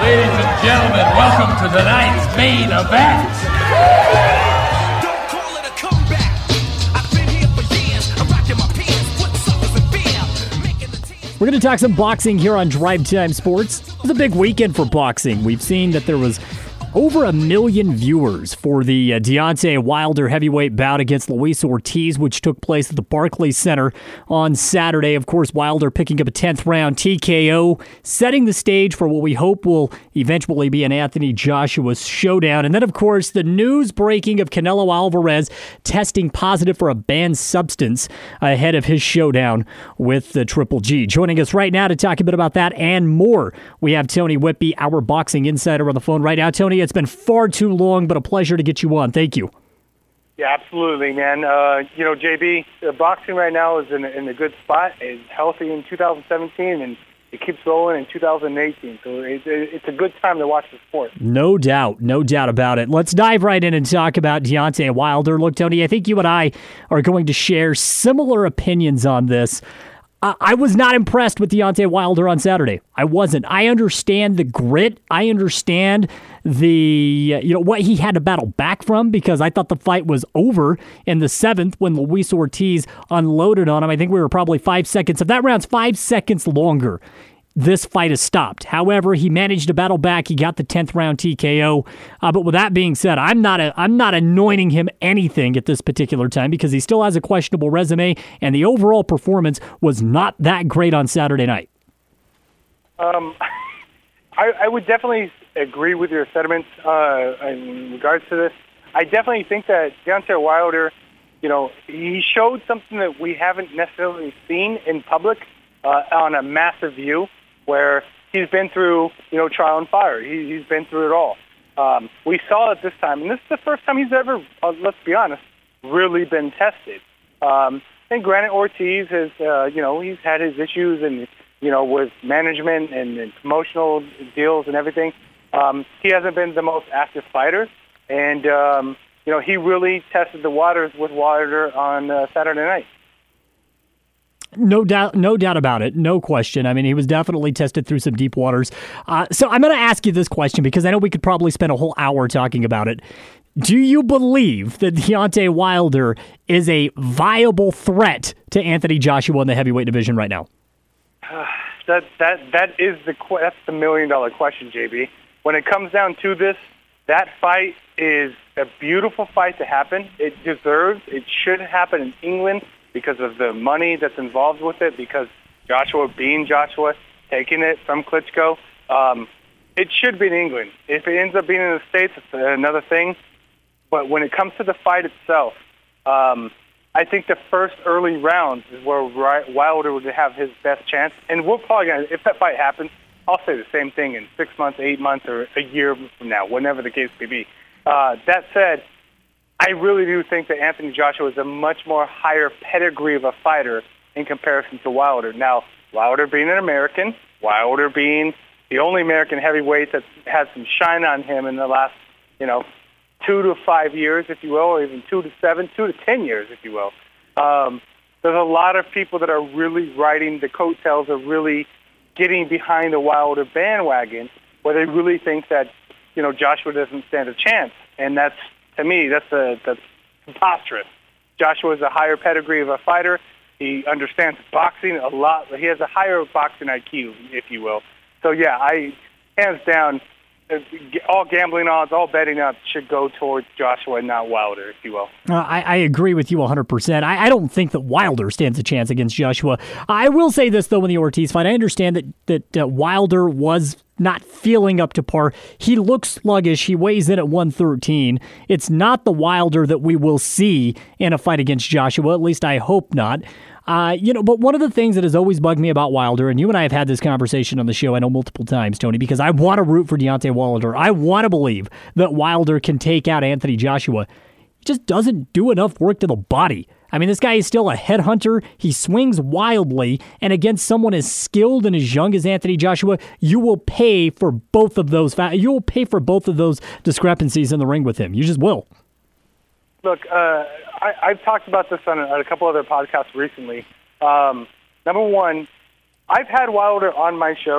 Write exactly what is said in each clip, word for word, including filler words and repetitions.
Ladies and gentlemen, welcome to tonight's main event. Don't call it a comeback. I've been here for years. I'm rocking my pants, putting suckers in fear. Making the team. We're going to talk some boxing here on Drive Time Sports. It was a big weekend for boxing. We've seen that there was over a million viewers for the uh, Deontay Wilder heavyweight bout against Luis Ortiz, which took place at the Barclays Center on Saturday. Of course, Wilder picking up a tenth round T K O, setting the stage for what we hope will eventually be an Anthony Joshua showdown. And then, of course, the news breaking of Canelo Alvarez testing positive for a banned substance ahead of his showdown with the Triple G. Joining us right now to talk a bit about that and more, we have Tony Whitby, our boxing insider, on the phone right now. Tony, it's been far too long, but a pleasure to get you on. Thank you. Yeah, absolutely, man. Uh, you know, J B, uh, boxing right now is in, in a good spot. It's healthy in two thousand seventeen, and it keeps rolling in two thousand eighteen. So it, it, it's a good time to watch the sport. No doubt. No doubt about it. Let's dive right in and talk about Deontay Wilder. Look, Tony, I think you and I are going to share similar opinions on this. Uh, I was not impressed with Deontay Wilder on Saturday. I wasn't. I understand the grit. I understand the, uh, you know, what he had to battle back from, because I thought the fight was over in the seventh when Luis Ortiz unloaded on him. I think we were probably five seconds. If that round's five seconds longer, this fight has stopped. However, he managed to battle back. He got the tenth round T K O. Uh, but with that being said, I'm not a, I'm not anointing him anything at this particular time, because he still has a questionable resume, and the overall performance was not that great on Saturday night. Um, I, I would definitely agree with your sentiments uh, in regards to this. I definitely think that Deontay Wilder, you know, he showed something that we haven't necessarily seen in public uh, on a massive view, where he's been through, you know, trial and fire. He, he's been through it all. Um, we saw it this time, and this is the first time he's ever, uh, let's be honest, really been tested. Um, and granted, Ortiz has, uh, you know, he's had his issues and, you know, with management and, and promotional deals and everything. Um, he hasn't been the most active fighter, and, um, you know, he really tested the waters with Wilder on uh, Saturday night. No doubt, no doubt about it. No question. I mean, he was definitely tested through some deep waters. Uh, so I'm going to ask you this question, because I know we could probably spend a whole hour talking about it. Do you believe that Deontay Wilder is a viable threat to Anthony Joshua in the heavyweight division right now? Uh, that that that is the que- that's the million dollar question, J B. When it comes down to this, that fight is a beautiful fight to happen. It deserves. It should happen in England, because of the money that's involved with it, because Joshua being Joshua, taking it from Klitschko. Um, it should be in England. If it ends up being in the States, it's another thing. But when it comes to the fight itself, um, I think the first early rounds is where Wilder would have his best chance. And we're probably going to, if that fight happens, I'll say the same thing in six months, eight months, or a year from now, whenever the case may be. Uh, that said, I really do think that Anthony Joshua is a much more higher pedigree of a fighter in comparison to Wilder. Now, Wilder being an American, Wilder being the only American heavyweight that's had some shine on him in the last, you know, two to five years, if you will, or even two to seven, two to ten years, if you will. Um, there's a lot of people that are really riding the coattails of really getting behind the Wilder bandwagon, where they really think that, you know, Joshua doesn't stand a chance, and that's, to me, that's a, that's preposterous. Joshua is a higher pedigree of a fighter. He understands boxing a lot. He has a higher boxing I Q, if you will. So, yeah, I, hands down, all gambling odds, all betting odds should go towards Joshua and not Wilder, if you will. Uh, I, I agree with you one hundred percent. I, I don't think that Wilder stands a chance against Joshua. I will say this, though, in the Ortiz fight. I understand that, that uh, Wilder was not feeling up to par. He looks sluggish. He weighs in at one thirteen. It's not the Wilder that we will see in a fight against Joshua. At least I hope not. Uh, you know, but one of the things that has always bugged me about Wilder, and you and I have had this conversation on the show, I know multiple times, Tony, because I want to root for Deontay Wilder. I want to believe that Wilder can take out Anthony Joshua. He just doesn't do enough work to the body. I mean, this guy is still a headhunter. He swings wildly, and against someone as skilled and as young as Anthony Joshua, you will pay for both of those. Fa- you will pay for both of those discrepancies in the ring with him. You just will. Look, uh, I, I've talked about this on a, on a couple other podcasts recently. Um, number one, I've had Wilder on my show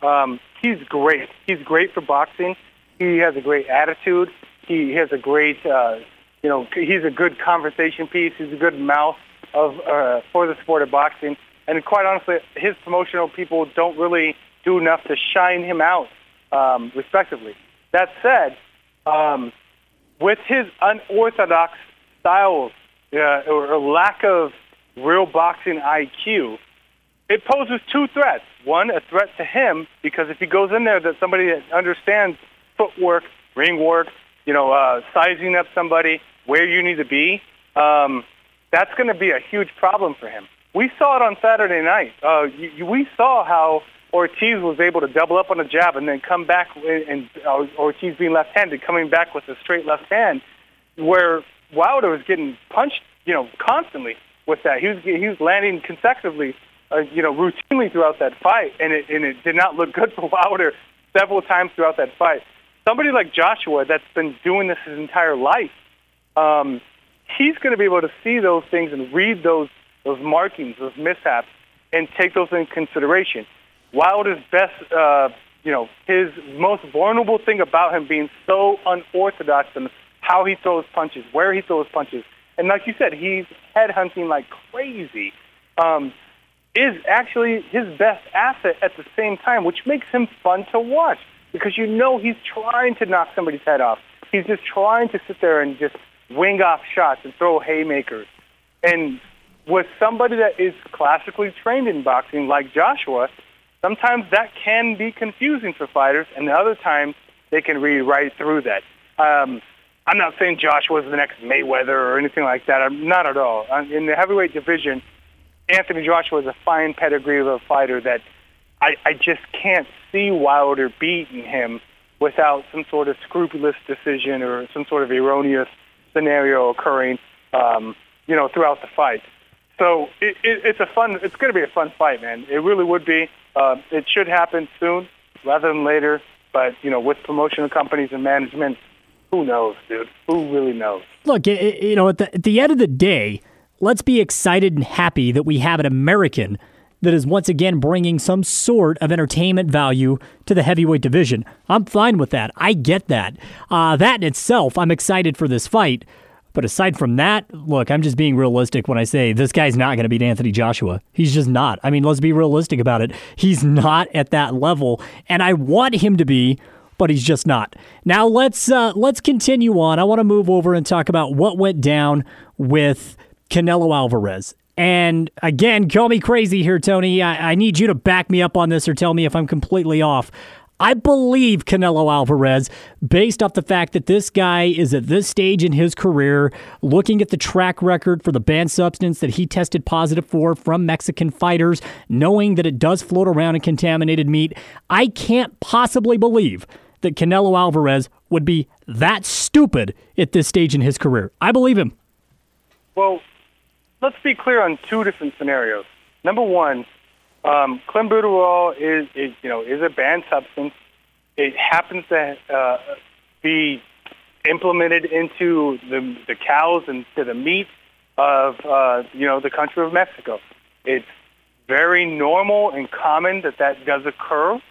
Um, he's great. He's great for boxing. He has a great attitude. He has a great, uh, you know, he's a good conversation piece. He's a good mouth of uh, for the sport of boxing. And quite honestly, his promotional people don't really do enough to shine him out, um, respectively. That said, um, with his unorthodox style uh, or, or lack of real boxing I Q, it poses two threats. One, a threat to him, because if he goes in there, that somebody that understands footwork, ring work, you know, uh, sizing up somebody, where you need to be, um, that's going to be a huge problem for him. We saw it on Saturday night. Uh, you, you, we saw how Ortiz was able to double up on a jab and then come back, and uh, Ortiz being left-handed, coming back with a straight left hand, where Wilder was getting punched, you know, constantly with that. He was he was landing consecutively, uh, you know, routinely throughout that fight, and it and it did not look good for Wilder several times throughout that fight. Somebody like Joshua that's been doing this his entire life, um, he's going to be able to see those things and read those those markings, those mishaps, and take those into consideration. Wilder's best, uh, you know, his most vulnerable thing about him being so unorthodox in how he throws punches, where he throws punches, and like you said, he's headhunting like crazy, um, is actually his best asset at the same time, which makes him fun to watch because you know he's trying to knock somebody's head off. He's just trying to sit there and just wing off shots and throw haymakers. And with somebody that is classically trained in boxing like Joshua, sometimes that can be confusing for fighters, and the other times they can read right through that. Um, I'm not saying Joshua's the next Mayweather or anything like that. I'm not at all. In the heavyweight division, Anthony Joshua is a fine pedigree of a fighter that I, I just can't see Wilder beating him without some sort of scrupulous decision or some sort of erroneous scenario occurring, um, you know, throughout the fight. So it, it, it's a fun. It's going to be a fun fight, man. It really would be. Uh, it should happen soon rather than later. But you know, with promotional companies and management, who knows, dude? Who really knows? Look, you know, at the, at the end of the day, let's be excited and happy that we have an American that is once again bringing some sort of entertainment value to the heavyweight division. I'm fine with that. I get that. Uh, that in itself, I'm excited for this fight. But aside from that, look, I'm just being realistic when I say this guy's not going to beat Anthony Joshua. He's just not. I mean, let's be realistic about it. He's not at that level, and I want him to be, but he's just not. Now let's uh, let's continue on. I want to move over and talk about what went down with Canelo Alvarez. And again, call me crazy here, Tony. I, I need you to back me up on this or tell me if I'm completely off. I believe Canelo Alvarez, based off the fact that this guy is at this stage in his career, looking at the track record for the banned substance that he tested positive for from Mexican fighters, knowing that it does float around in contaminated meat, I can't possibly believe that Canelo Alvarez would be that stupid at this stage in his career. I believe him. Well, let's be clear on two different scenarios. Number one, Um, clenbuterol is, is, you know, is a banned substance. It happens to uh, be implemented into the, the cows and to the meat of, uh, you know, the country of Mexico. It's very normal and common that that does occur.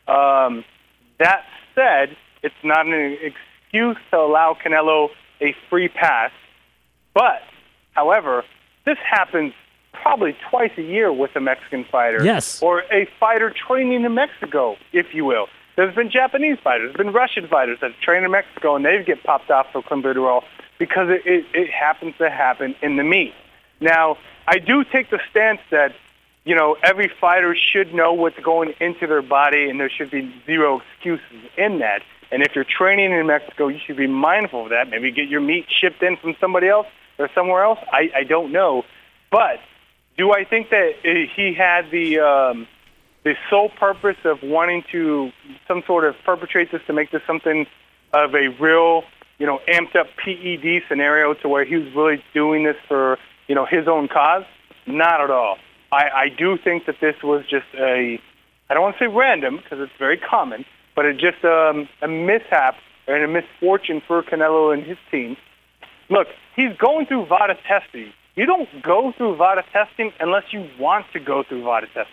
Um, that said, it's not an excuse to allow Canelo a free pass. But, however, this happens probably twice a year with a Mexican fighter. Yes. Or a fighter training in Mexico, if you will. There's been Japanese fighters, there's been Russian fighters that train in Mexico, and they get popped off for clenbuterol because it, it, it happens to happen in the meat. Now, I do take the stance that, you know, every fighter should know what's going into their body, and there should be zero excuses in that. And if you're training in Mexico, you should be mindful of that. Maybe get your meat shipped in from somebody else or somewhere else. I, I don't know. But do I think that he had the um, the sole purpose of wanting to some sort of perpetrate this to make this something of a real, you know, amped up P E D scenario to where he was really doing this for, you know, his own cause? Not at all. I, I do think that this was just a, I don't want to say random because it's very common, but it's just um, a mishap and a misfortune for Canelo and his team. Look, he's going through VADA testing. You don't go through VADA testing unless you want to go through VADA testing.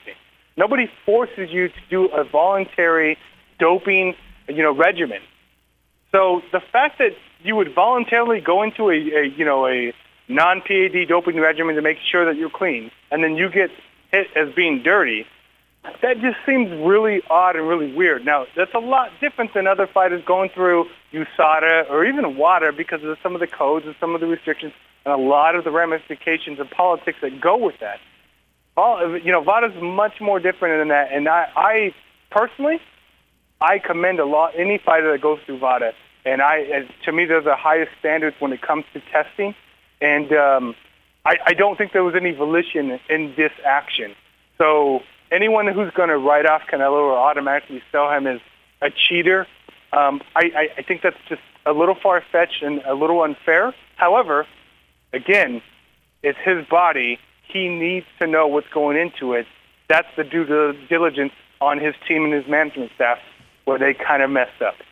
Nobody forces you to do a voluntary doping, you know, regimen. So the fact that you would voluntarily go into a, a you know, a non-P A D doping regimen to make sure that you're clean, and then you get hit as being dirty, that just seems really odd and really weird. Now, that's a lot different than other fighters going through U S A D A or even WADA because of some of the codes and some of the restrictions and a lot of the ramifications of politics that go with that. All, you know, VADA is much more different than that, and I, I personally, I commend a lot any fighter that goes through VADA, and I, as, to me, they're the highest standards when it comes to testing, and um, I, I don't think there was any volition in this action. So anyone who's going to write off Canelo or automatically sell him as a cheater, um, I, I, I think that's just a little far-fetched and a little unfair. However, again, it's his body. He needs to know what's going into it. That's the due diligence on his team and his management staff where they kind of messed up.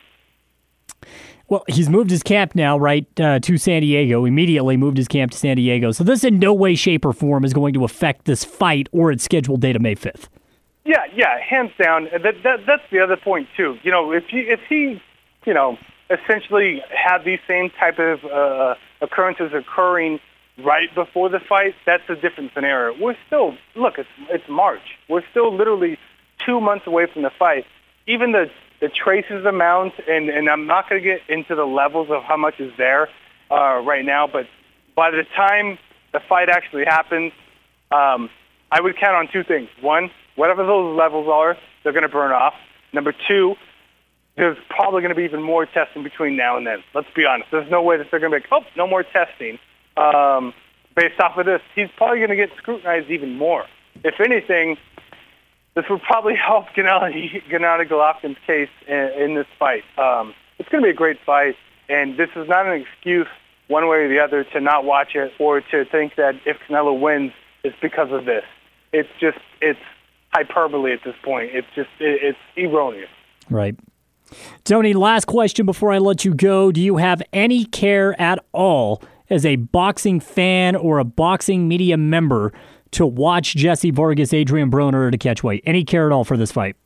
Well, he's moved his camp now, right, uh, to San Diego, immediately moved his camp to San Diego. So this in no way, shape, or form is going to affect this fight or its scheduled date of May fifth. Yeah, yeah, hands down. That, that That's the other point, too. You know, if he, if he you know, essentially had these same type of uh, occurrences occurring right before the fight, that's a different scenario. We're still, look, it's it's March. We're still literally two months away from the fight. Even the, the traces amount, and, and I'm not going to get into the levels of how much is there uh, right now, but by the time the fight actually happens, um, I would count on two things. One, whatever those levels are, they're going to burn off. Number two, there's probably going to be even more testing between now and then. Let's be honest. There's no way that they're going to be like, oh, no more testing. Um, based off of this, he's probably going to get scrutinized even more. If anything, this would probably help Gennady, Gennady Golovkin's case in, in this fight. Um, it's going to be a great fight, and this is not an excuse one way or the other to not watch it or to think that if Canelo wins, it's because of this. It's just, it's hyperbole at this point. It's just, it, it's erroneous. Right. Tony, last question before I let you go. Do you have any care at all as a boxing fan or a boxing media member to watch Jesse Vargas, Adrian Broner to catch weight? Any care at all for this fight?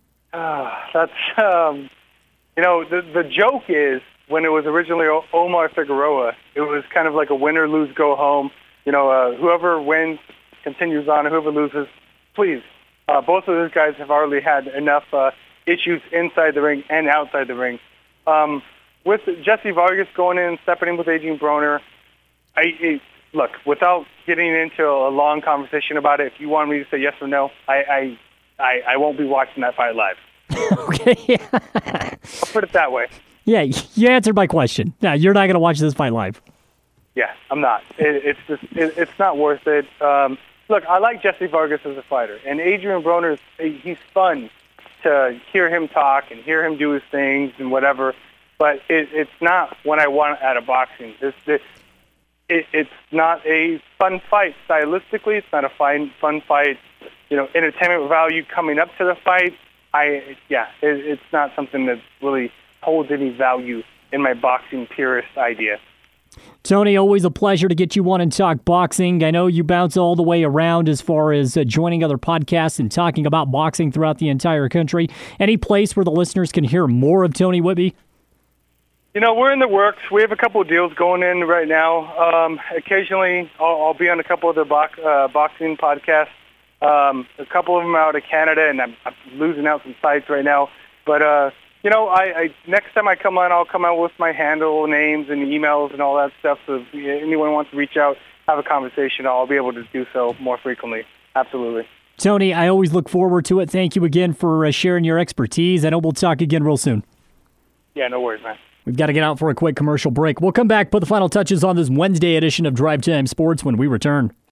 Uh, that's, um, you know, the the joke is when it was originally o- Omar Figueroa, it was kind of like a win or lose, go home. You know, uh, whoever wins continues on, whoever loses, please. Uh, both of those guys have already had enough uh, issues inside the ring and outside the ring. Um, with Jesse Vargas going in and stepping in with Adrian Broner, I, I look, without getting into a long conversation about it, if you want me to say yes or no, I I, I, I won't be watching that fight live. Okay. I'll put it that way. Yeah, you answered my question. No, you're not going to watch this fight live. Yeah, I'm not. It, it's just, it, it's not worth it. Um, look, I like Jesse Vargas as a fighter, and Adrian Broner, he's fun to hear him talk and hear him do his things and whatever, but it, it's not what I want out of boxing. This, this, it, it's not a fun fight stylistically. It's not a fun, fun fight, you know, entertainment value coming up to the fight. I, yeah, it, it's not something that really holds any value in my boxing purist idea. Tony, always a pleasure to get you on and talk boxing. I know you bounce all the way around as far as uh, joining other podcasts and talking about boxing throughout the entire country. Any place where the listeners can hear more of Tony Whitby? You know, we're in the works. We have a couple of deals going in right now. Um, occasionally, I'll, I'll be on a couple of the box, uh, boxing podcasts. Um, a couple of them out of Canada, and I'm, I'm losing out some sites right now. But, uh, you know, I, I next time I come on, I'll come out with my handle, names, and emails and all that stuff. So if anyone wants to reach out, have a conversation, I'll be able to do so more frequently. Absolutely. Tony, I always look forward to it. Thank you again for uh, sharing your expertise. I know we'll talk again real soon. Yeah, no worries, man. We've got to get out for a quick commercial break. We'll come back, put the final touches on this Wednesday edition of Drive Time Sports when we return.